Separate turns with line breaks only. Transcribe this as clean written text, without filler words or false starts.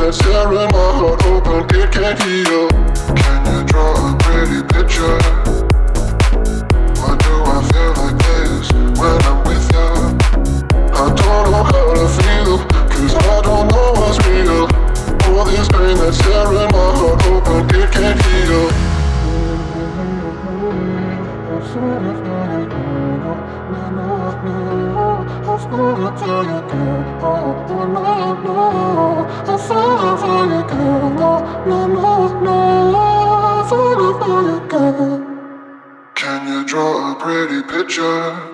that's tearing my heart open, it can't heal. Can you draw a pretty picture? Why do I feel like this when I'm with you? I don't know how to feel, cause I don't know what's real. All this pain that's tearing my heart open, it can't heal. Can you draw a pretty picture?